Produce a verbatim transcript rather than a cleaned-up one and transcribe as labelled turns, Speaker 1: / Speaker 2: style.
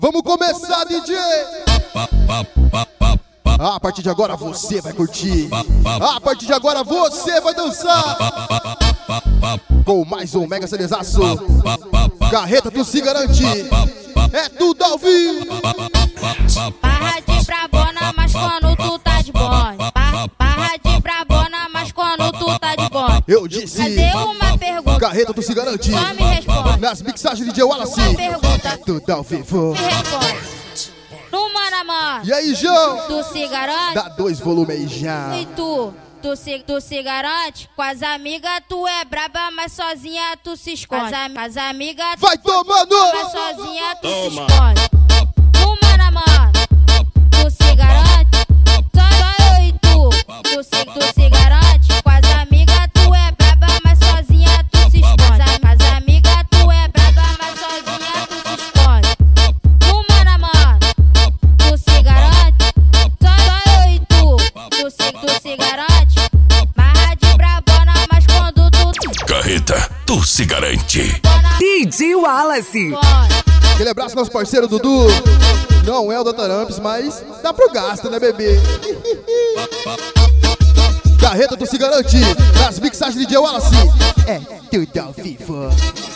Speaker 1: Vamos começar, D J! A partir de agora você vai curtir. A partir de agora você vai dançar. Com mais um mega CDzaço. Carreta, tu se garante. É tudo ao vivo.
Speaker 2: Barra de brabona, mas quando tu tá de bonde. Barra de brabona, mas quando tu tá de bonde.
Speaker 1: Eu disse.
Speaker 2: Fazer uma pergunta.
Speaker 1: Carreta, tu se garante.
Speaker 2: Só me responde.
Speaker 1: Nas mixagens de D J Wallace.
Speaker 2: Uma pergunta.
Speaker 1: É tudo ao vivo.
Speaker 2: Me responde. No mano a mano.
Speaker 1: E aí, João?
Speaker 2: Tu se garante?
Speaker 1: Dá dois volumes aí já.
Speaker 2: E tu? Tu se, tu se garante? Com as amigas tu é braba, mas sozinha tu se esconde. Com as, as amigas tu
Speaker 1: Vai tomando!
Speaker 2: mas sozinha tu se esconde. No mano a mano. Tu se garante? Só, só eu e tu. Tu se, tu se garante? Com as amigas tu é braba, mas sozinha tu se esconde. Com as amigas tu é braba, mas sozinha tu se esconde. No mano a mano. Tu se garante? Só, só eu e tu. Tu se, tu se garante? Barra de brabona, mas quando tu...
Speaker 3: Carreta, tu se garante.
Speaker 4: D J Wallace.
Speaker 1: Aquele abraço, nosso parceiro Dudu. Não é o doutor Amps, mas dá pro gasto, né, bebê? Carreta, tu se garante. Nas mixagens de D J Wallace. É tudo ao vivo.